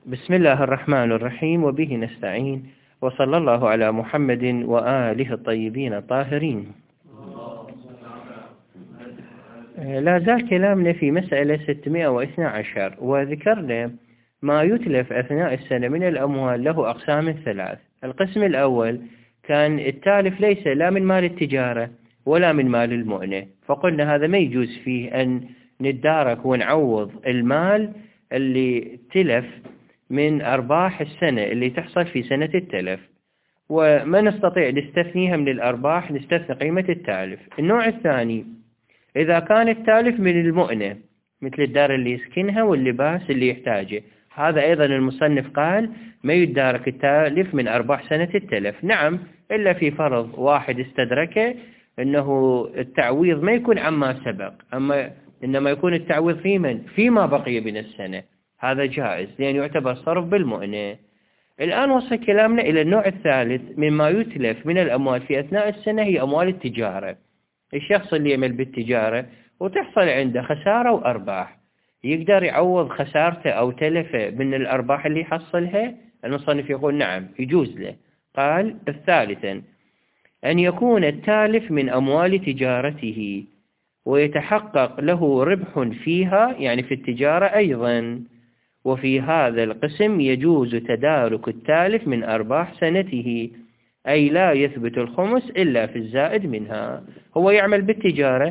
بسم الله الرحمن الرحيم، وبه نستعين، وصلى الله على محمد وآله الطيبين الطاهرين. لا زال كلامنا في مسألة 612، وذكرنا ما يتلف أثناء السنة من الأموال له أقسام ثلاث. القسم الأول كان التالف ليس لا من مال التجارة ولا من مال المؤنة، فقلنا هذا ما يجوز فيه أن نتدارك ونعوض المال اللي تلف من أرباح السنة اللي تحصل في سنة التلف، وما نستطيع نستثنيها من الأرباح، نستثني قيمة التالف. النوع الثاني إذا كان التالف من المؤنة مثل الدار اللي يسكنها واللباس اللي يحتاجه، هذا أيضا المصنف قال ما يدارك التالف من أرباح سنة التلف. نعم، إلا في فرض واحد استدركه أنه التعويض ما يكون عما سبق، إنما يكون التعويض فيما بقي من السنة، هذا جائز لأن يعتبر صرف بالمؤنة. الآن وصل كلامنا إلى النوع الثالث مما يتلف من الأموال في أثناء السنة، هي أموال التجارة. الشخص اللي يعمل بالتجارة وتحصل عنده خسارة وأرباح، يقدر يعوض خسارته أو تلفه من الأرباح اللي يحصلها؟ المصنف يقول نعم يجوز له. قال الثالثا أن يكون التالف من أموال تجارته ويتحقق له ربح فيها، يعني في التجارة أيضا، وفي هذا القسم يجوز تدارك التالف من أرباح سنته، أي لا يثبت الخمس إلا في الزائد منها. هو يعمل بالتجارة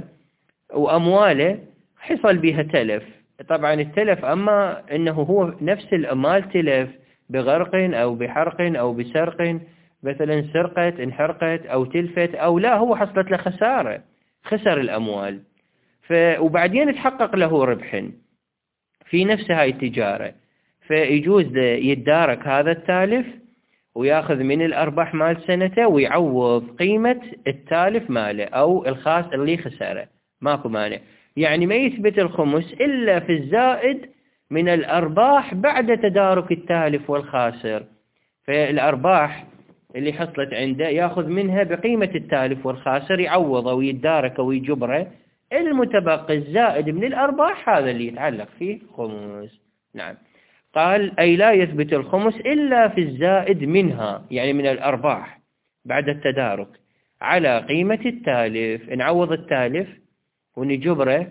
وأمواله حصل بها تلف، طبعا التلف أما أنه هو نفس الأموال تلف بغرق أو بحرق أو بسرق، مثلا سرقت انحرقت أو تلفت، أو لا هو حصلت له خسارة، خسر الأموال وبعدين يتحقق له ربح في نفس هاي التجارة، فيجوز يتدارك هذا التالف وياخذ من الأرباح مال سنته ويعوض قيمة التالف ماله أو الخاص اللي خسره، ماكو مانع. يعني ما يثبت الخمس إلا في الزائد من الأرباح بعد تدارك التالف والخاسر، فالأرباح اللي حصلت عنده ياخذ منها بقيمة التالف والخاسر، يعوضه ويتدارك ويجبره، المتبقي الزائد من الأرباح هذا اللي يتعلق فيه خمس. نعم، قال أي لا يثبت الخمس إلا في الزائد منها، يعني من الأرباح بعد التدارك على قيمة التالف، نعوض التالف ونجبره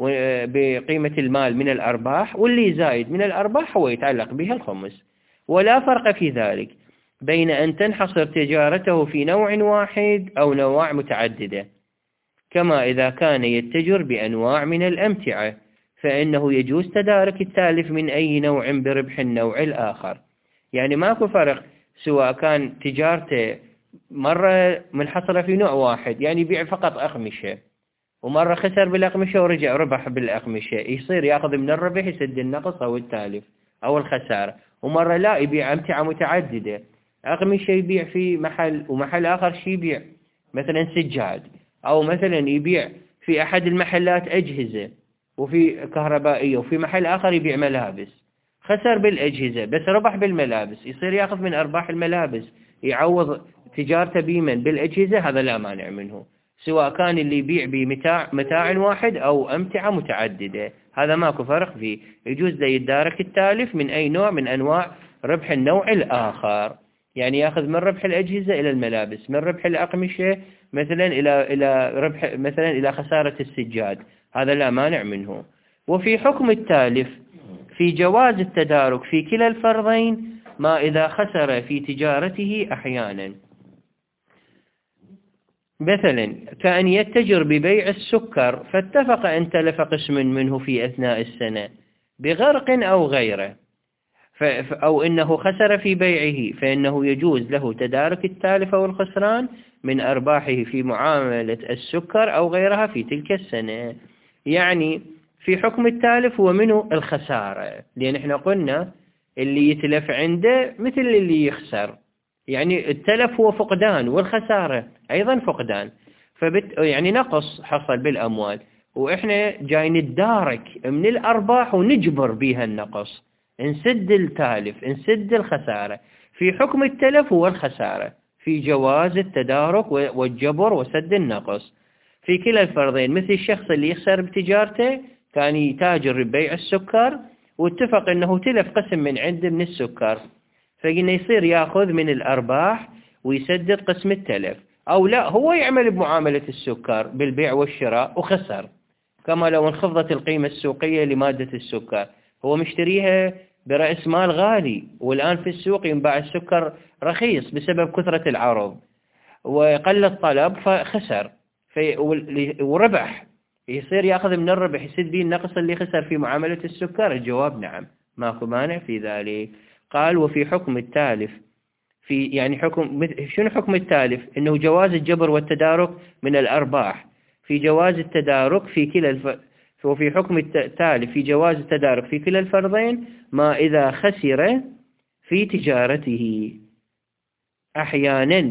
بقيمة المال من الأرباح، واللي زائد من الأرباح هو يتعلق بها الخمس. ولا فرق في ذلك بين أن تنحصر تجارته في نوع واحد أو نوع متعددة، كما إذا كان يتجر بأنواع من الأمتعة فإنه يجوز تدارك التالف من أي نوع بربح النوع الآخر. يعني ماكو فرق سواء كان تجارته مرة منحصرة في نوع واحد، يعني يبيع فقط أقمشة، ومرة خسر بالأقمشة ورجع ربح بالأقمشة، يصير يأخذ من الربح يسد النقص أو التالف أو الخسارة. ومرة لا، يبيع أمتعة متعددة، أقمشة يبيع في محل ومحل آخر شي يبيع مثلا سجاد، أو مثلا يبيع في أحد المحلات أجهزة وفي كهربائية، وفي محل آخر يبيع ملابس، خسر بالأجهزة بس ربح بالملابس، يصير يأخذ من أرباح الملابس يعوض تجارته بمن بالأجهزة، هذا لا مانع منه، سواء كان اللي يبيع بمتاع واحد أو أمتعة متعددة، هذا ماكو فرق فيه، يجوز له يتدارك التالف من أي نوع من أنواع ربح النوع الآخر. يعني يأخذ من ربح الأجهزة إلى الملابس، من ربح الأقمشة مثلا إلى ربح مثلا إلى خسارة السجاد، هذا لا مانع منه. وفي حكم التالف في جواز التدارك في كلا الفرضين، ما إذا خسر في تجارته أحيانا، مثلا كأن يتجر ببيع السكر فاتفق أن تلف قسم منه في أثناء السنة بغرق أو غيره، أو إنه خسر في بيعه، فإنه يجوز له تدارك التالف والخسران من أرباحه في معاملة السكر أو غيرها في تلك السنة. يعني في حكم التالف ومنه الخسارة، لأن احنا قلنا اللي يتلف عنده مثل اللي يخسر، يعني التلف هو فقدان والخسارة أيضا فقدان، يعني نقص حصل بالأموال، وإحنا جاي ندارك من الأرباح ونجبر بها النقص، نسد التالف نسد الخسارة. في حكم التلف والخسارة في جواز التدارك والجبر وسد النقص في كلا الفرضين، مثل الشخص اللي يخسر بتجارته، كان يتاجر ببيع السكر واتفق أنه تلف قسم من عنده من السكر، فإنه يصير يأخذ من الأرباح ويسدد قسم التلف. أو لا، هو يعمل بمعاملة السكر بالبيع والشراء وخسر، كما لو انخفضت القيمة السوقية لمادة السكر، هو مشتريها برأس مال غالي، والآن في السوق ينباع السكر رخيص بسبب كثرة العرض وقل الطلب، فخسر وربح، يصير يأخذ من الربح يسد به النقص اللي خسر في معاملة السكر. الجواب نعم، ماكو مانع في ذلك. قال وفي حكم التالف، في يعني شنو حكم التالف؟ إنه جواز الجبر والتدارك من الأرباح، في جواز التدارك في كلا وفي حكم التالف في جواز التدارك في كلا الفرضين، ما إذا خسر في تجارته أحيانا،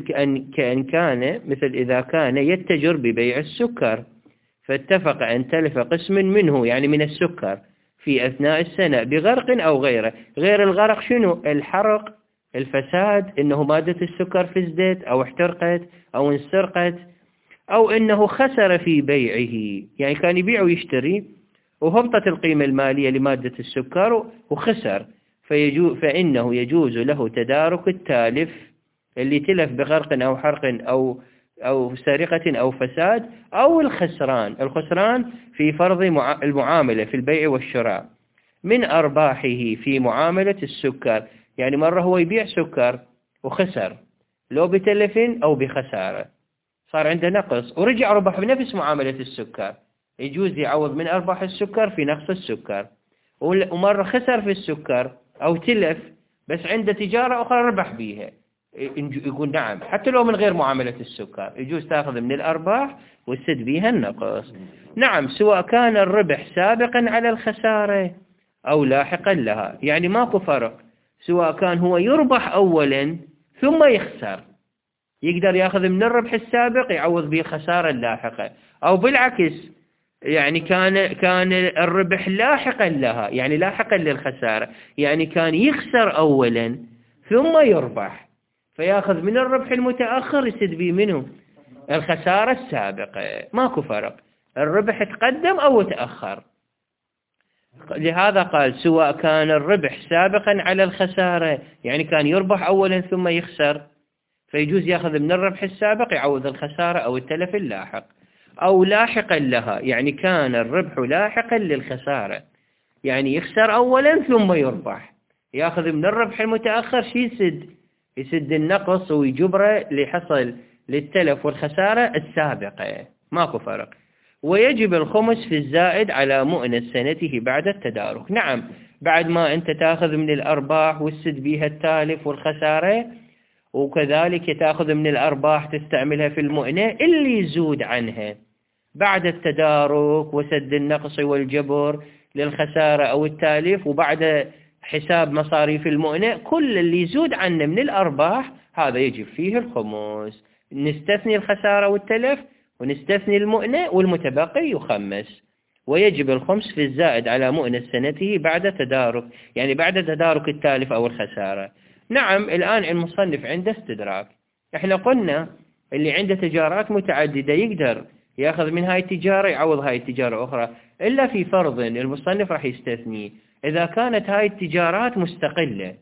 مثل إذا كان يتجر ببيع السكر، فاتفق أن تلف قسم منه يعني من السكر في أثناء السنة بغرق أو غيره. غير الغرق شنو؟ الحرق، الفساد، إنه مادة السكر فسدت أو احترقت أو انسرقت، أو إنه خسر في بيعه، يعني كان يبيع ويشتري وهبطت القيمة المالية لمادة السكر وخسر، فإنه يجوز له تدارك التالف اللي تلف بغرق أو حرق أو سرقة أو فساد، أو الخسران في فرض المعاملة في البيع والشراء من أرباحه في معاملة السكر. يعني مرة هو يبيع سكر وخسر، لو بتلف أو بخسارة صار عنده نقص ورجع ربح بنفس معاملة السكر، يجوز يعوض من أرباح السكر في نقص السكر. ومرة خسر في السكر أو تلف بس عنده تجارة أخرى ربح بيها، يقول نعم حتى لو من غير معاملة السكر يجوز تأخذ من الأرباح وتسد بيها النقص. نعم، سواء كان الربح سابقا على الخسارة أو لاحقا لها، يعني ماكو فرق، سواء كان هو يربح أولا ثم يخسر، يقدر يأخذ من الربح السابق يعوض به الخسارة اللاحقة، أو بالعكس يعني كان الربح لاحقا لها، يعني لاحقا للخسارة، يعني كان يخسر أولا ثم يربح، فيأخذ من الربح المتأخر يسد به منه الخسارة السابقة، ماكو فرق، الربح تقدم أو تأخر. لهذا قال سواء كان الربح سابقا على الخسارة، يعني كان يربح أولا ثم يخسر، فيجوز يأخذ من الربح السابق يعوض الخسارة أو التلف اللاحق، أو لاحقا لها، يعني كان الربح لاحقا للخسارة، يعني يخسر أولا ثم يربح، يأخذ من الربح المتأخر يسد النقص ويجبره اللي حصل للتلف والخسارة السابقة، ماكو فرق. ويجب الخمس في الزائد على مؤنة سنته بعد التدارك. نعم، بعد ما أنت تأخذ من الأرباح وتسد بها التالف والخسارة، وكذلك تأخذ من الأرباح تستعملها في المؤنة اللي يزود عنها بعد التدارك وسد النقص والجبر للخسارة أو التالف، وبعد حساب مصاريف المؤنة كل اللي يزود عنه من الأرباح هذا يجب فيه الخمس، نستثني الخسارة والتلف ونستثني المؤنة، والمتبقي يخمس. ويجب الخمس في الزائد على مؤنة سنته بعد تدارك، يعني بعد تدارك التالف أو الخسارة. نعم، الآن المصنف عنده استدراك، احنا قلنا اللي عنده تجارات متعددة يقدر يأخذ من هاي التجارة يعوض هاي التجارة أخرى، إلا في فرض المصنف راح يستثنيه إذا كانت هاي التجارات مستقلة،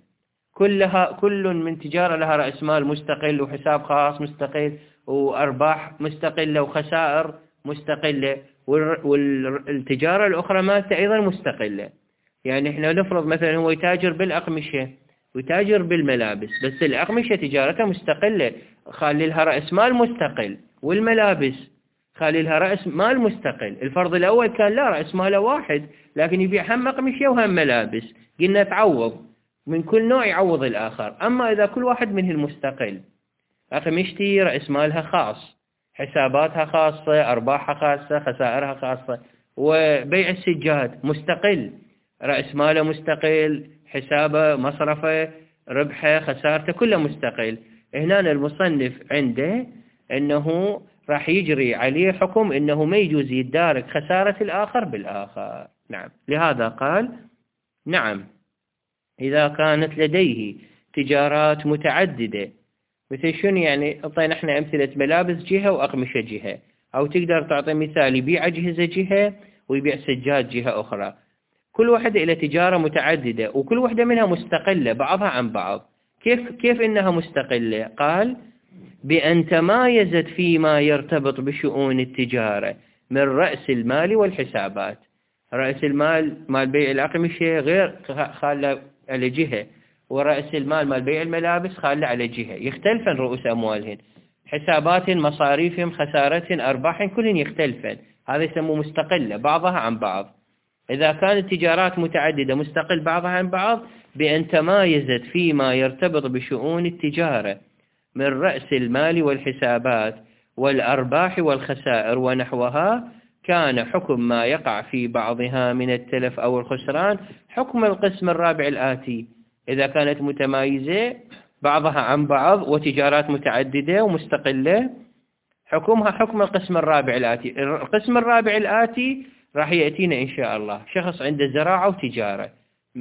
كل من تجارة لها رأس مال مستقل وحساب خاص مستقل وأرباح مستقلة وخسائر مستقلة، والتجارة الأخرى مالته أيضا مستقلة. يعني احنا نفرض مثلا هو يتاجر بالأقمشة ويتاجر بالملابس، بس الأقمشة تجارته مستقلة خالي لها رأس مال مستقل، والملابس خالي لها رأس مال مستقل. الفرض الأول كان لا، رأس ماله واحد لكن يبيع هم أقمشة وهم ملابس، قلنا تعوض من كل نوع يعوض الآخر. أما إذا كل واحد منه المستقل، أقمشتي رأس مالها خاص، حساباتها خاصة، أرباحها خاصة، خسائرها خاصة، وبيع السجاد مستقل، رأس ماله مستقل، حسابه مصرفه ربحه خسارته كله مستقل. هنا المصنف عنده أنه راح يجري عليه حكم أنه ما يجوز يدارك خسارة الآخر بالآخر. نعم، لهذا قال نعم إذا كانت لديه تجارات متعددة، مثل شنو يعني؟ أعطينا احنا أمثلة ملابس جهة وأقمشة جهة، أو تقدر تعطي مثال يبيع أجهزة جهة ويبيع سجاد جهة أخرى، كل واحدة إلى تجارة متعددة وكل واحدة منها مستقلة بعضها عن بعض. كيف إنها مستقلة؟ قال بأن تمايزت فيما يرتبط بشؤون التجارة من رأس المال والحسابات. رأس المال مال بيع الأقمشة غير خالة على جهة، ورأس المال مال بيع الملابس خالة على جهة، يختلفن رؤوس أموالهن، حسابات مصاريفهم خسارتهن أرباحهن كلهن يختلفن، هذا يسموه مستقلة بعضها عن بعض. إذا كانت تجارات متعددة مستقل بعضها عن بعض بأن تمايزت فيما يرتبط بشؤون التجارة من رأس المال والحسابات والأرباح والخسائر ونحوها، كان حكم ما يقع في بعضها من التلف أو الخسران حكم القسم الرابع الآتي. إذا كانت متمايزة بعضها عن بعض وتجارات متعددة ومستقلة حكمها حكم القسم الرابع الآتي. القسم الرابع الآتي راح يأتينا إن شاء الله. شخص عنده زراعة وتجارة،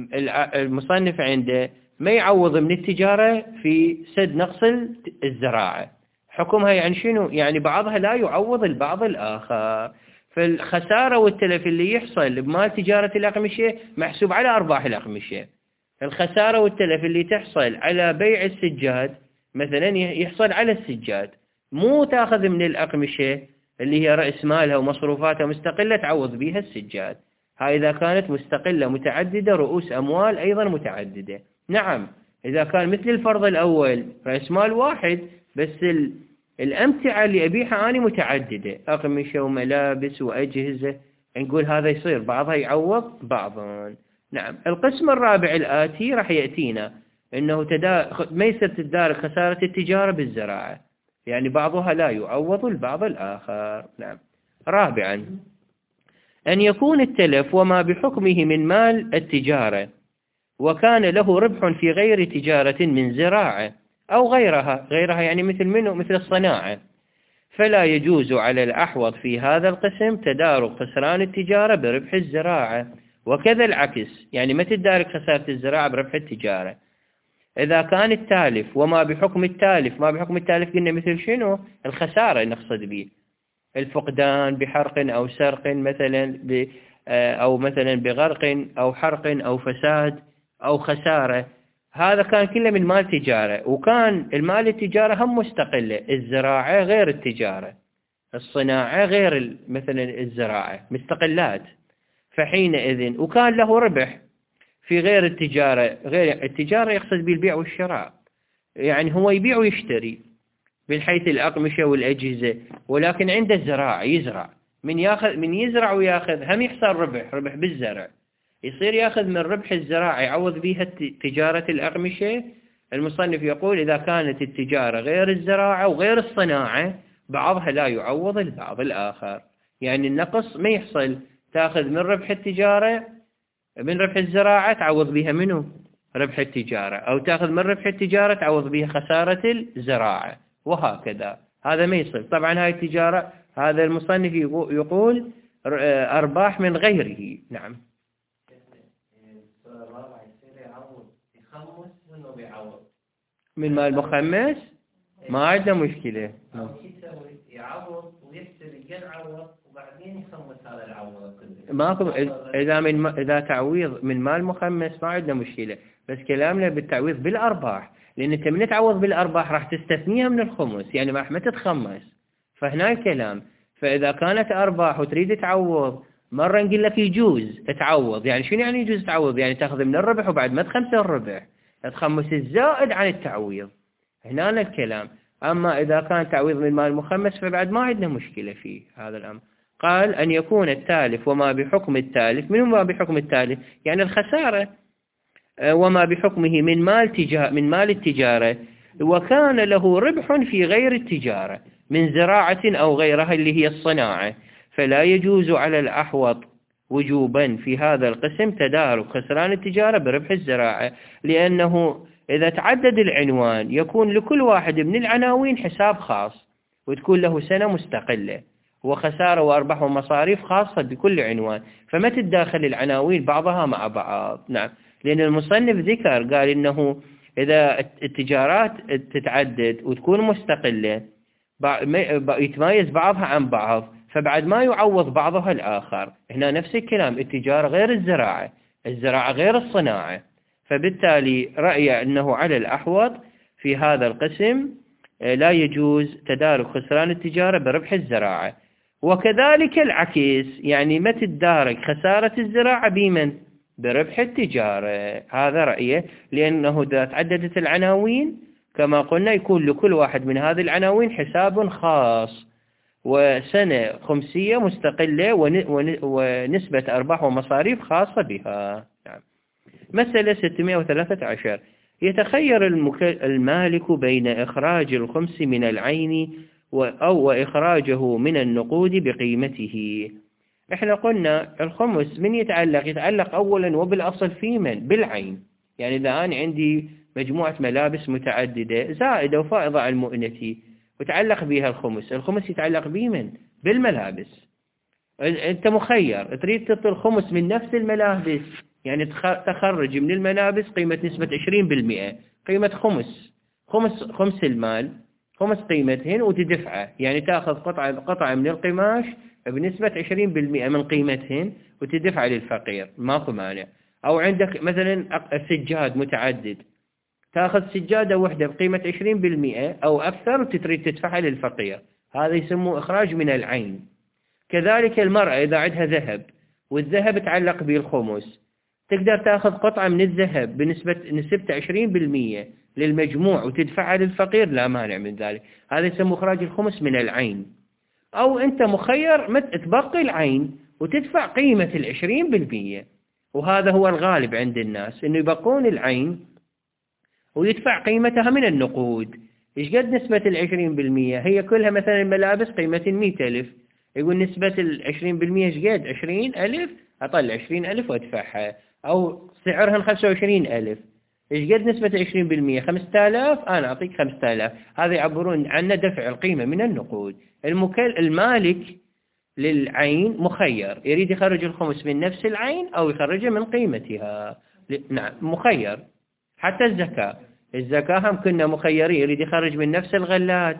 المصنف عنده ما يعوض من التجارة في سد نقص الزراعة، حكمها يعني شنو؟ يعني بعضها لا يعوض البعض الآخر. فالخسارة والتلف اللي يحصل بمال تجارة الأقمشة محسوب على أرباح الأقمشة. الخسارة والتلف اللي تحصل على بيع السجاد مثلا يحصل على السجاد، مو تاخذ من الأقمشة اللي هي رأس مالها ومصروفاتها مستقلة تعوض بها السجاد. هاي إذا كانت مستقلة متعددة رؤوس أموال أيضا متعددة. نعم إذا كان مثل الفرض الأول رأس مال واحد بس الأمتعة اللي أبيعها أنا متعددة، أقمشة وملابس وأجهزة، نقول هذا يصير بعضها يعوض بعضا. نعم. القسم الرابع الآتي راح يأتينا إنه ما يصير تدارك خسارة التجارة بالزراعة، يعني بعضها لا يعوض البعض الآخر. نعم. رابعا أن يكون التلف وما بحكمه من مال التجارة وكان له ربح في غير تجارة من زراعة أو غيرها يعني مثل منه مثل الصناعة، فلا يجوز على الأحوط في هذا القسم تدارك خسران التجارة بربح الزراعة، وكذا العكس، يعني ما تدارك خسارة الزراعة بربح التجارة. إذا كان التالف وما بحكم التالف، ما بحكم التالف قلنا مثل شنو؟ الخسارة نقصد به، الفقدان بحرق أو سرق مثلا أو مثلا بغرق أو حرق أو فساد أو خسارة، هذا كان كله من مال تجارة، وكان المال التجارة هم مستقلة، الزراعة غير التجارة، الصناعة غير مثلا الزراعة، مستقلات. فحينئذ وكان له ربح في غير التجارة، غير التجارة يقصد بالبيع والشراء، يعني هو يبيع ويشتري من حيث الأقمشة والأجهزة، ولكن عنده الزراعة يزرع، من يزرع وياخذ هم يحصل ربح بالزرع، يصير ياخذ من ربح الزراعة يعوض بها تجارة الأقمشة. المصنف يقول إذا كانت التجارة غير الزراعة وغير الصناعة بعضها لا يعوض البعض الآخر، يعني النقص ما يحصل تاخذ من ربح التجارة من ربح الزراعة تعوض بها منه ربح التجارة، أو تاخذ من ربح التجارة تعوض بها خسارة الزراعة، وهكذا. هذا ما يصير. طبعا هاي التجارة هذا المصنف يقول أرباح من غيره. نعم. من مال مخمس ما عندنا مشكلة. يعوض ويشتري يعوض وبعدين يخمس هذا العوض ماكو. إذا تعويض من مال مخمس ما عندنا مشكلة، بس كلامنا بالتعويض بالأرباح، لأن أنت من تعوض بالأرباح راح تستثنيها من الخمس، يعني ما تتخمس، فهنا الكلام. فإذا كانت أرباح وتريد تعوض مرة نقول لك يجوز تعوض، يعني شنو يعني يجوز تعوض؟ يعني تأخذ من الربح وبعد ما تخمس الربح تخمس الزائد عن التعويض، هنا الكلام. أما إذا كان تعويض من مال مخمس فبعد ما عندنا مشكلة في هذا الأمر. قال أن يكون التالف وما بحكم التالف، من ما بحكم التالف يعني الخسارة، وما بحكمه من مال التجارة وكان له ربح في غير التجارة من زراعة أو غيرها اللي هي الصناعة، فلا يجوز على الأحوط وجوبا في هذا القسم تدارك خسران التجارة بربح الزراعة، لأنه إذا تعدد العنوان يكون لكل واحد من العناوين حساب خاص، وتكون له سنة مستقلة وخسارة وأرباح ومصاريف خاصة بكل عنوان، فما تتداخل العناوين بعضها مع بعض. نعم. لأن المصنف ذكر قال إنه إذا التجارات تتعدد وتكون مستقلة يتمايز بعضها عن بعض، فبعد ما يعوض بعضها الآخر. هنا نفس الكلام، التجارة غير الزراعة، الزراعة غير الصناعة. فبالتالي رأي أنه على الأحوط في هذا القسم لا يجوز تدارك خسران التجارة بربح الزراعة. وكذلك العكس، يعني ما تدارك خسارة الزراعة بمن؟ بربح التجارة. هذا رأيه، لأنه إذا تعددت العناوين كما قلنا يكون لكل واحد من هذه العناوين حساب خاص وسنة خمسية مستقلة ونسبة أرباح ومصاريف خاصة بها. نعم. مسألة 613. يتخير المالك بين إخراج الخمس من العين أو إخراجه من النقود بقيمته. احنا قلنا الخمس من يتعلق أولا وبالأصل في من؟ بالعين. يعني إذا أنا عندي مجموعة ملابس متعددة زائدة وفائضة على المؤنة وتعلق بها الخمس يتعلق بمن؟ بالملابس. أنت مخير، تريد تعطي الخمس من نفس الملابس، يعني تخرج من الملابس قيمة نسبة 20%، قيمة خمس المال، خمس قيمتهن وتدفعه، يعني تأخذ قطعة من القماش بنسبة 20% من قيمتهن وتدفع للفقير، ماكو مانع. أو عندك مثلا السجاد متعدد، تأخذ سجادة واحدة بقيمة 20% أو أكثر وتريد تدفعها للفقير، هذا يسموه إخراج من العين. كذلك المرأة إذا عندها ذهب والذهب تعلق به الخمس، تقدر تأخذ قطعة من الذهب بنسبة 20% للمجموع وتدفعها للفقير، لا مانع من ذلك، هذا يسموه إخراج الخمس من العين. أو أنت مخير تبقي العين وتدفع قيمة 20%، وهذا هو الغالب عند الناس إنه يبقون العين ويدفع قيمتها من النقود. إيش قد نسبة 20%؟ هي كلها مثلا الملابس قيمة 100,000، يقول نسبة 20% إيش قد؟ 20,000، أطلع 20,000 وأدفعها. أو سعرها 25,000، إيش قد نسبة 20%؟ 5,000، أنا أعطيك 5,000. هذا يعبرون عنه دفع القيمة من النقود. المالك للعين مخير، يريد يخرج الخمس من نفس العين أو يخرجه من قيمتها. نعم مخير. حتى الزكاة هم كنا مخيرين، يريد يخرج من نفس الغلات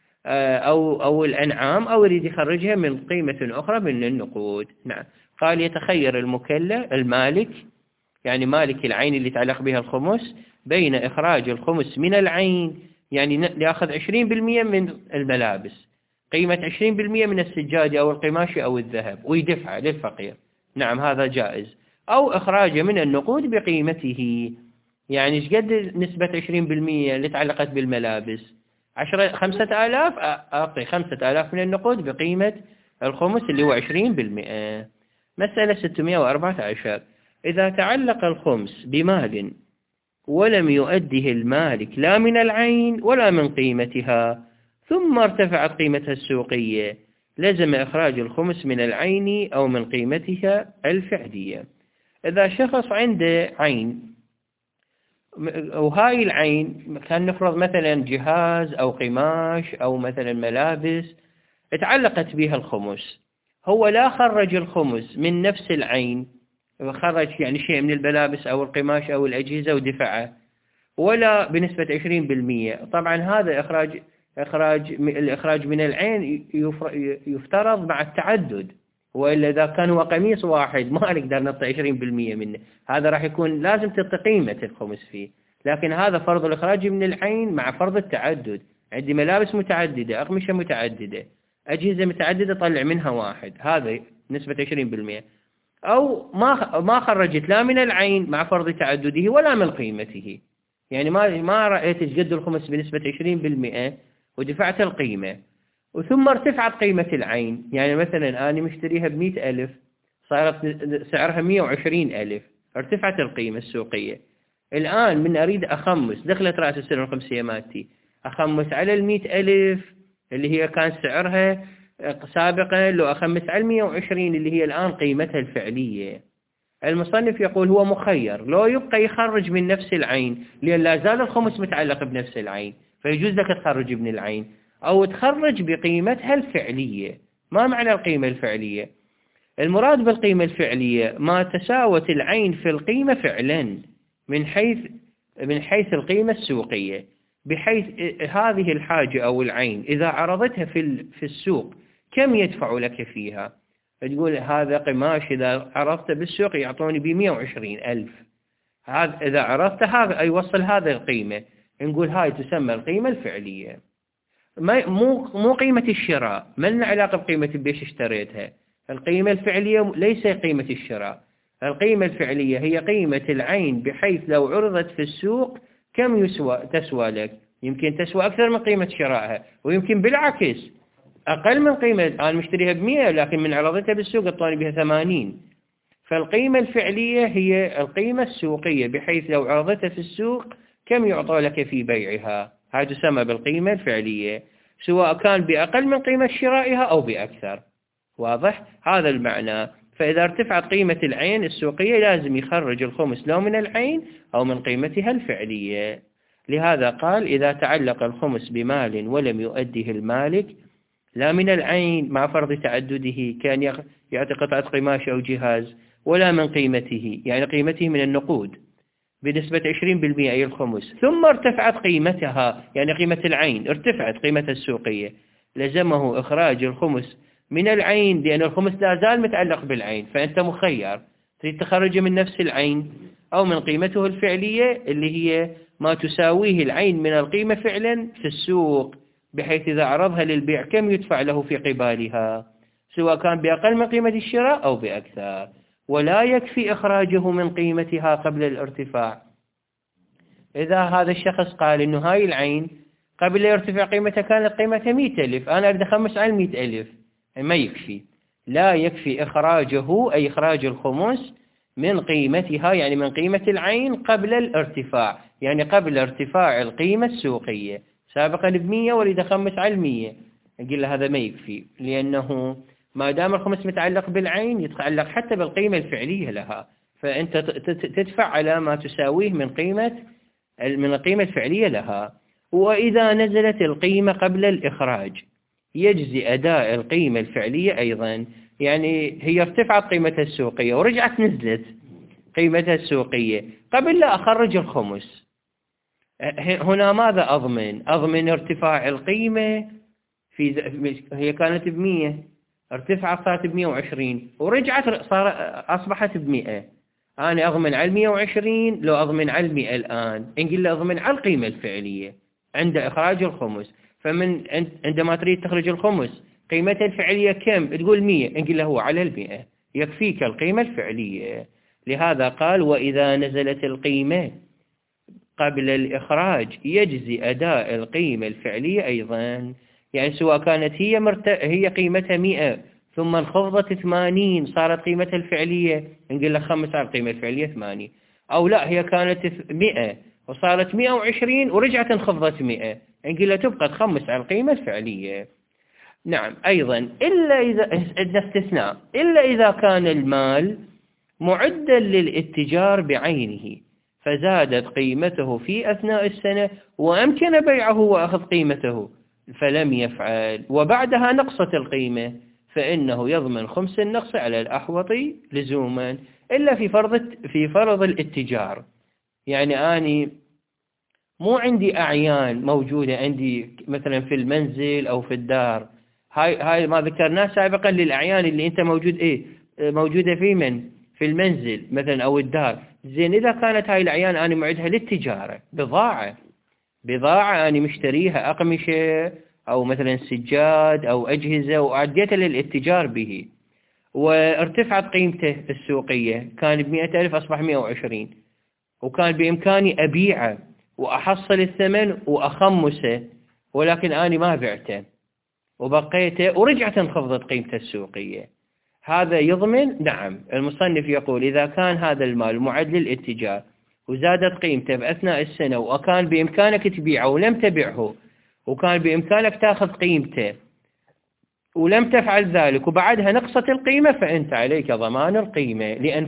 أو الأنعام، أو يريد يخرجها من قيمة أخرى من النقود. نعم. قال يتخير المالك، يعني مالك العين اللي تعلق بها الخمس، بين إخراج الخمس من العين، يعني يأخذ 20% من الملابس، قيمة 20% من السجاد أو القماش أو الذهب ويدفع للفقير. نعم هذا جائز. أو إخراجه من النقود بقيمته، يعني ايش قد نسبة 20% اللي تعلقت بالملابس؟ 5,000، أعطي 5,000 من النقود بقيمة الخمس اللي هو 20%. مسألة 614. إذا تعلق الخمس بمال ولم يؤده المالك لا من العين ولا من قيمتها، ثم ارتفعت قيمتها السوقية، لزم إخراج الخمس من العين أو من قيمتها الفعلية. إذا شخص عنده عين، وهاي العين كان نفرض مثلا جهاز أو قماش أو مثلا ملابس اتعلقت بها الخمس، هو لا خرج الخمس من نفس العين، خرج يعني شيء من الملابس أو القماش أو الأجهزة ودفعه، ولا بنسبة 20%. طبعا هذا الإخراج من العين يفترض مع التعدد، وإلا إذا كان هو قميص واحد ما نقدر نعطي 20% منه، هذا راح يكون لازم تعطي قيمة الخمس فيه. لكن هذا فرض الإخراج من العين مع فرض التعدد، عندي ملابس متعددة، أقمشة متعددة، أجهزة متعددة، طلع منها واحد، هذا نسبة 20%. أو ما خرجت لا من العين مع فرض تعدده ولا من قيمته، يعني ما رأيت قد الخمس بنسبة 20% ودفعت القيمة وثم ارتفعت قيمة العين، يعني مثلا أنا مشتريها ب100,000 صارت سعرها 120,000، ارتفعت القيمة السوقية. الآن من أريد أخمس، دخلت رأس السنة الخمسية مالتي، أخمس على 100,000 اللي هي كان سعرها سابقا، لو أخمس على 120 اللي هي الآن قيمتها الفعلية. المصنف يقول هو مخير، لو يبقى يخرج من نفس العين، لأن لا زال الخمس متعلق بنفس العين، فيجوز لك تخرج من العين، أو تخرج بقيمتها الفعلية. ما معنى القيمة الفعلية؟ المراد بالقيمة الفعلية ما تساوت العين في القيمة فعلا من حيث القيمة السوقية، بحيث هذه الحاجة أو العين إذا عرضتها في السوق كم يدفع لك فيها؟ تقول هذا قماش إذا عرضته بالسوق يعطوني ب120,000، هذا إذا عرضته هذا يوصل هذا القيمة، نقول هاي تسمى القيمة الفعلية. مو قيمة الشراء، ما لنا علاقة بقيمة بيش اشتريتها. القيمة الفعلية ليس قيمة الشراء، القيمة الفعلية هي قيمة العين، بحيث لو عرضت في السوق كم تسوى لك. يمكن تسوى أكثر من قيمة شرائها، ويمكن بالعكس أقل من قيمة. أنا مشتريها ب100 لكن من عرضتها بالسوق اعطوني بها 80. فالقيمة الفعلية هي القيمة السوقية، بحيث لو عرضتها في السوق كم يعطى لك في بيعها. هذا تسمى بالقيمة الفعلية، سواء كان بأقل من قيمة شرائها أو بأكثر. واضح هذا المعنى. فإذا ارتفعت قيمة العين السوقية لازم يخرج الخمس لو من العين أو من قيمتها الفعلية. لهذا قال إذا تعلق الخمس بمال ولم يؤديه المالك لا من العين مع فرض تعدده، كان يعطي قطعة قماش أو جهاز، ولا من قيمته يعني قيمته من النقود بنسبة 20% أي الخمس، ثم ارتفعت قيمتها يعني قيمة العين ارتفعت قيمتها السوقية، لزمه إخراج الخمس من العين، لأن الخمس لا زال متعلق بالعين. فأنت مخير تريد تخرجه من نفس العين أو من قيمته الفعلية اللي هي ما تساويه العين من القيمة فعلا في السوق، بحيث إذا عرضها للبيع كم يدفع له في قبالها، سواء كان بأقل من قيمة الشراء أو بأكثر. ولا يكفي إخراجه من قيمتها قبل الارتفاع. إذا هذا الشخص قال إنه هاي العين قبل يرتفع قيمتها كانت قيمتها 100,000، أنا أريد أخمس على 100,000، ما يكفي. لا يكفي إخراجه أي إخراج الخمس من قيمتها يعني من قيمة العين قبل الارتفاع، يعني قبل ارتفاع القيمة السوقية. سابقا ب100 واريد أخمس على 100، أقول له هذا ما يكفي، لأنه ما دام الخمس متعلق بالعين يتعلق حتى بالقيمة الفعلية لها، فأنت تدفع على ما تساويه من القيمة الفعلية لها. وإذا نزلت القيمة قبل الإخراج يجزي أداء القيمة الفعلية أيضا، يعني هي ارتفعت قيمتها السوقية ورجعت نزلت قيمتها السوقية قبل لا أخرج الخمس، هنا ماذا أضمن ارتفاع القيمة هي كانت ب100 ارتفعت صارت ب120 ورجعت أصبحت ب100، أنا أضمن على 120 لو أضمن على 100 الآن، نقول له أضمن على القيمة الفعلية عند إخراج الخمس. فمن عندما تريد تخرج الخمس قيمتها الفعلية كم؟ تقول 100، نقول له هو على 100 يكفيك القيمة الفعلية. لهذا قال وإذا نزلت القيمة قبل الإخراج يجزي أداء القيمة الفعلية أيضا، يعني سواء كانت هي قيمتها 100 ثم انخفضت 80 صارت قيمتها الفعلية، نقول لك خمس على القيمة الفعلية 80، أو لا هي كانت 100 وصارت 120 ورجعت انخفضت 100، نقول لها تبقى تخمس على القيمة الفعلية. نعم أيضا إلا إذا استثناء، إلا إذا كان المال معدا للاتجار بعينه فزادت قيمته في أثناء السنة وأمكن بيعه وأخذ قيمته فلم يفعل وبعدها نقصت القيمة، فإنه يضمن خمس النقص على الأحوط لزوما، إلا في فرض الاتجار. يعني أنا مو عندي أعيان موجودة عندي مثلا في المنزل أو في الدار، هاي ما ذكرناه سابقا للأعيان اللي أنت موجودة في المنزل مثلا أو الدار. زين إذا كانت هاي الأعيان أنا معدها للتجارة، بضاعة أنا مشتريها أقمشة أو مثلا سجاد أو أجهزة وأعديتها للاتجار به، وارتفعت قيمته السوقية كان ب100,000 أصبح 120، وكان بإمكاني أبيعه وأحصل الثمن وأخمسه، ولكن أنا ما بعته وبقيته ورجعت انخفضت قيمته السوقية، هذا يضمن؟ نعم. المصنف يقول إذا كان هذا المال معد للاتجار وزادت قيمته بأثناء السنة وكان بإمكانك تبيعه ولم تبيعه، وكان بإمكانك تأخذ قيمته ولم تفعل ذلك وبعدها نقصت القيمة، فأنت عليك ضمان القيمة، لأن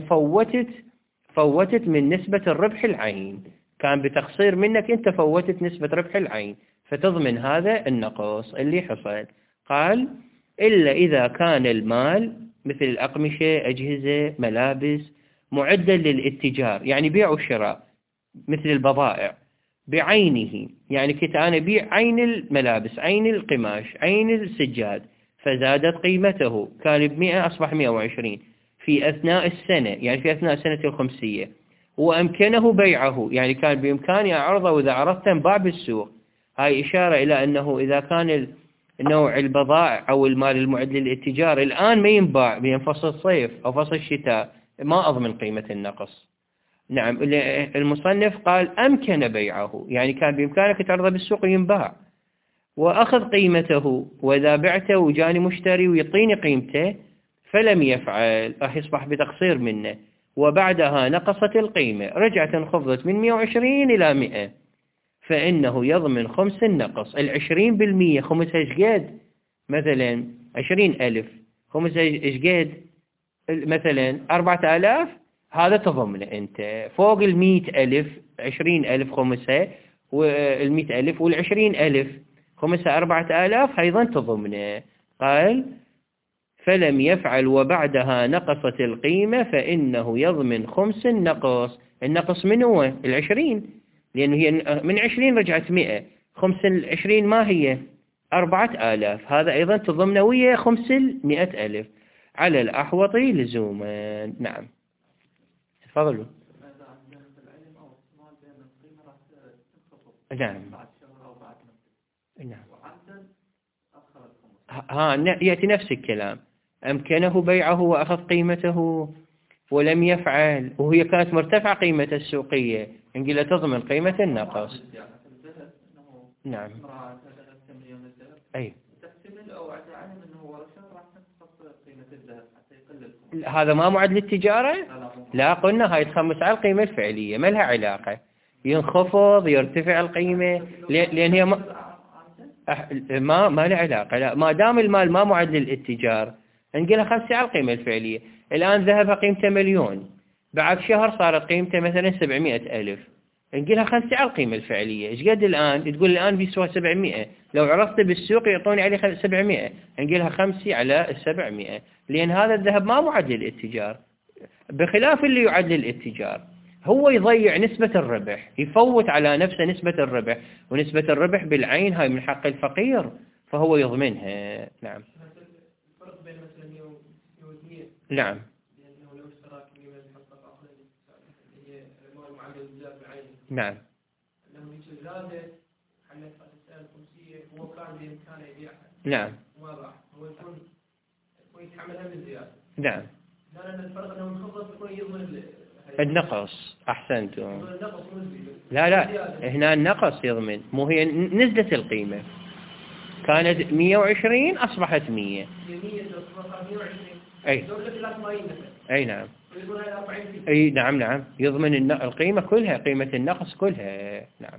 فوتت من نسبة الربح العين، كان بتقصير منك أنت فوتت نسبة ربح العين، فتضمن هذا النقص اللي حصل. قال إلا إذا كان المال مثل الأقمشة أجهزة ملابس معدا للاتجار يعني بيع وشراء، مثل البضائع بعينه، يعني كنت أنا بيع عين الملابس عين القماش عين السجاد، فزادت قيمته، كان ب100 أصبح 120 في أثناء السنة، يعني في أثناء سنة الخمسية، وأمكنه بيعه، يعني كان بإمكاني أعرضه وإذا عرضته انباع بالسوق. هاي إشارة إلى أنه إذا كان نوع البضائع أو المال المعد للاتجار الآن ما ينباع بين فصل الصيف أو فصل الشتاء، ما أضمن قيمة النقص. نعم، المصنف قال أمكن بيعه، يعني كان بإمكانك تعرضه بالسوق وينباع وأخذ قيمته، وإذا بعته وجاني مشتري ويعطيني قيمته فلم يفعل، راح يصبح بتقصير منه، وبعدها نقصت القيمة، رجعت انخفضت من 120 إلى 100، فإنه يضمن خمس النقص. 20% خمسها ايش قد؟ مثلا 20,000 خمسها ايش قد؟ مثلا 4,000، هذا تضمنه أنت. فوق 100,000 20,000 خمسها، وال100,000 وال20,000 خمسها 4,000 أيضا تضمنه. قال فلم يفعل وبعدها نقصت القيمة فإنه يضمن خمس النقص. النقص من هو 20، لأنه هي من 20 رجعت 100، خمس 20 ما هي 4,000، هذا أيضا تضمنه ويا خمس 100,000 على الأحوط لزوما. نعم تفضلوا. نعم نعم يأتي نفس الكلام، أمكنه بيعه وأخذ قيمته ولم يفعل، وهي كانت مرتفعة قيمة السوقية، نقول تضمن قيمة النقص. نعم أي هذا ما معد للتجارة؟ لا، قلنا هاي تخمس على القيمة الفعلية، ما لها علاقة، ينخفض يرتفع القيمة، لأن هي ما له علاقة. لا، ما دام المال ما معد للاتجار نقولها خمسة على القيمة الفعلية. الآن ذهبها قيمته 1,000,000، بعد شهر صارت قيمته مثلا 700,000، نقولها خمسة على القيمة الفعلية. ايش قد الآن؟ تقول الآن بيسوى 700، لو عرضت بالسوق يعطوني عليه 700، نقولها خمسة على 700، لأن هذا الذهب ما معد للاتجار، بخلاف اللي يعد للاتجار هو يضيع نسبة الربح، يفوت على نفسه نسبة الربح، ونسبة الربح بالعين هاي من حق الفقير فهو يضمنها. نعم الفرق بين مثلا 100 نعم لأنه لو اشترى كمية الحصة هي المال معدل التجار بالعين. نعم لما يجي زادة حلت السنة الخمسية هو كان بإمكانه يبيعها. نعم واضح، هو يكون يتحملها من زيادة. نعم لأن الفرق أنه منخفض يكون يضمن النقص. أحسنتم. لا هنا النقص يضمن، مو هي نزلت القيمة، كانت 120 أصبحت 100. أي نعم أي نعم يضمن القيمة كلها، قيمة النقص كلها. نعم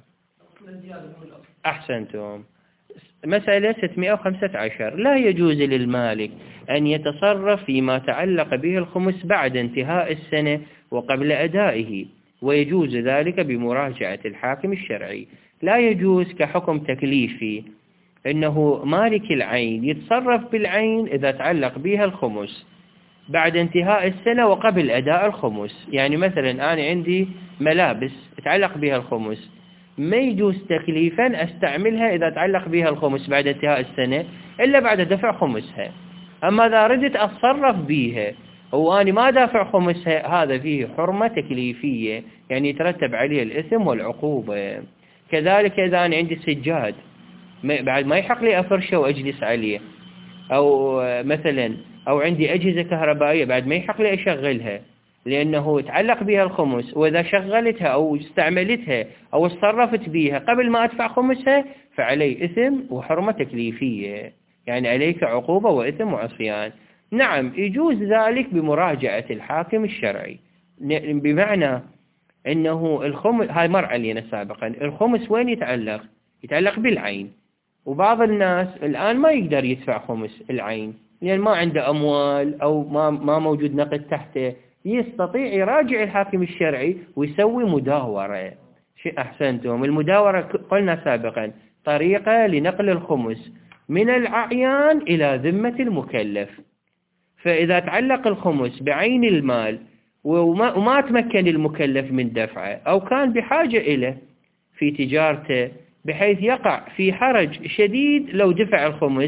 أحسنتم. مسألة 615. لا يجوز للمالك أن يتصرف فيما تعلق به الخمس بعد انتهاء السنة وقبل أدائه، ويجوز ذلك بمراجعة الحاكم الشرعي. لا يجوز كحكم تكليفي أنه مالك العين يتصرف بالعين إذا تعلق بها الخمس بعد انتهاء السنة وقبل أداء الخمس. يعني مثلا أنا عندي ملابس تعلق بها الخمس، ما يجوز تكليفا أستعملها إذا تعلق بها الخمس بعد انتهاء السنة إلا بعد دفع خمسها. أما إذا ردت أتصرف بها وأنا ما دافع خمسها، هذا فيه حرمة تكليفية، يعني يترتب عليه الإثم والعقوبة. كذلك إذا أنا عندي سجاد بعد ما يحق لي أفرشه وأجلس عليه، أو مثلا أو عندي أجهزة كهربائية بعد ما يحق لي أشغلها لأنه تعلق بها الخمس، وإذا شغلتها أو استعملتها أو اتصرفت بها قبل ما أدفع خمسها فعلي إثم وحرمة تكليفية، يعني عليك عقوبة وإثم وعصيان. نعم يجوز ذلك بمراجعة الحاكم الشرعي، بمعنى أنه الخمس هاي مر علينا سابقا، الخمس وين يتعلق؟ يتعلق بالعين، وبعض الناس الآن ما يقدر يدفع خمس العين لأن ما عنده أموال أو ما موجود نقد تحته، يستطيع يراجع الحاكم الشرعي ويسوي مداورة. أحسنتم. المداورة قلنا سابقا طريقة لنقل الخمس من الأعيان إلى ذمة المكلف. فإذا تعلق الخمس بعين المال وما تمكن المكلف من دفعه أو كان بحاجة إليه في تجارته بحيث يقع في حرج شديد لو دفع الخمس،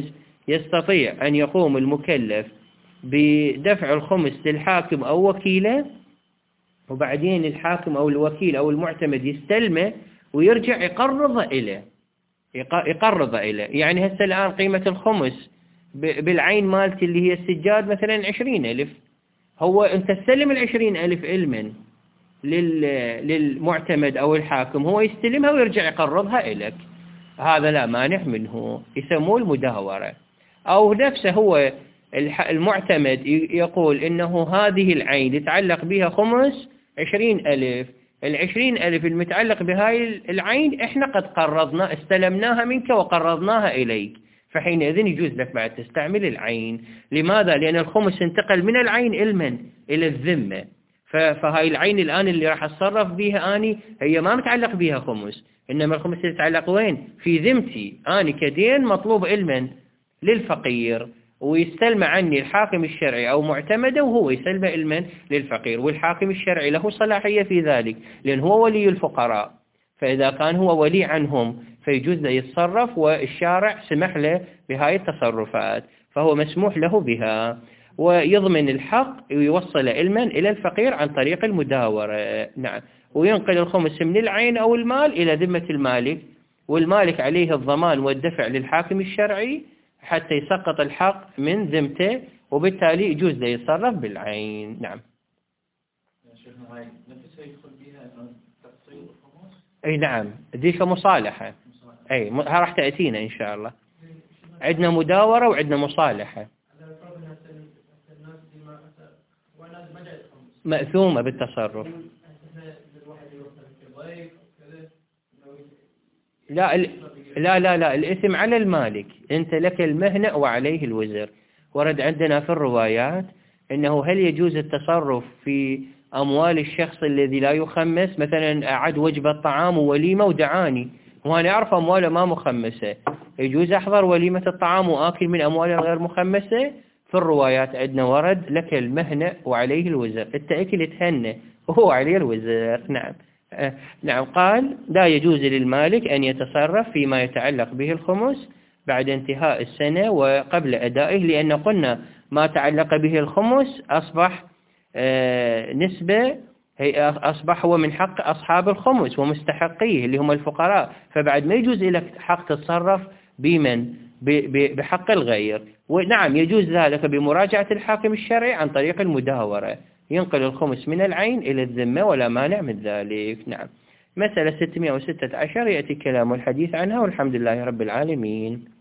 يستطيع أن يقوم المكلف بدفع الخمس للحاكم أو وكيله، وبعدين الحاكم أو الوكيل أو المعتمد يستلمه ويرجع يقرض إليه. يعني هسه الآن قيمة الخمس بالعين مالتي اللي هي السجاد مثلا 20,000، هو أنت تسلم 20,000 علما للمعتمد أو الحاكم، هو يستلمها ويرجع يقرضها إليك، هذا لا مانع منه، يسموه المداورة. أو نفسه هو المعتمد يقول إنه هذه العين يتعلق بها خمس 20,000، 20,000 المتعلق بهاي العين إحنا قد قرضنا استلمناها منك وقرضناها إليك، فحينئذ يجوز لك بعد تستعمل العين. لماذا؟ لأن الخمس انتقل من العين إلى الذمة، فهاي العين الآن اللي راح أتصرف بها أني هي ما متعلق بها خمس، إنما الخمس يتعلق وين؟ في ذمتي أني كدين مطلوب علما للفقير، ويستلم عني الحاكم الشرعي أو معتمده وهو يسلم علما للفقير، والحاكم الشرعي له صلاحية في ذلك لأن هو ولي الفقراء، فإذا كان هو ولي عنهم فيجوز له يتصرف، والشارع سمح له بهاي التصرفات فهو مسموح له بها، ويضمن الحق ويوصل علما إلى الفقير عن طريق المداورة. نعم. وينقل الخمس من العين أو المال إلى ذمة المالك، والمالك عليه الضمان والدفع للحاكم الشرعي حتى يسقط الحق من ذمته، وبالتالي يجوز له يتصرف بالعين. نعم. شيخنا هاي نفسها يدخل بها تقسيط الخمس؟ أي نعم، ذيك مصالحة. أي راح تأتينا إن شاء الله. عندنا مداورة وعندنا مصالحة. مأثومة بالتصرف. لا لا لا لا، الإثم على المالك، أنت لك المهنة وعليه الوزر. ورد عندنا في الروايات أنه هل يجوز التصرف في أموال الشخص الذي لا يخمس، مثلا أعد وجبة طعام ووليمة ودعاني وأنا أعرف أمواله ما مخمسة، يجوز أحضر وليمة الطعام وآكل من أمواله الغير مخمسة؟ في الروايات عندنا ورد لك المهنة وعليه الوزر، التأكل تهنى وهو عليه الوزر. نعم. نعم. قال لا يجوز للمالك أن يتصرف فيما يتعلق به الخمس بعد انتهاء السنة وقبل أدائه، لأن قلنا ما تعلق به الخمس أصبح نسبة، أصبح هو من حق أصحاب الخمس ومستحقيه اللي هم الفقراء، فبعد ما يجوز لك حق تتصرف بحق الغير. ونعم يجوز ذلك بمراجعة الحاكم الشرعي عن طريق المداورة، ينقل الخمس من العين إلى الذمة ولا مانع من ذلك. نعم. مسألة 616 يأتي كلام الحديث عنها، والحمد لله رب العالمين.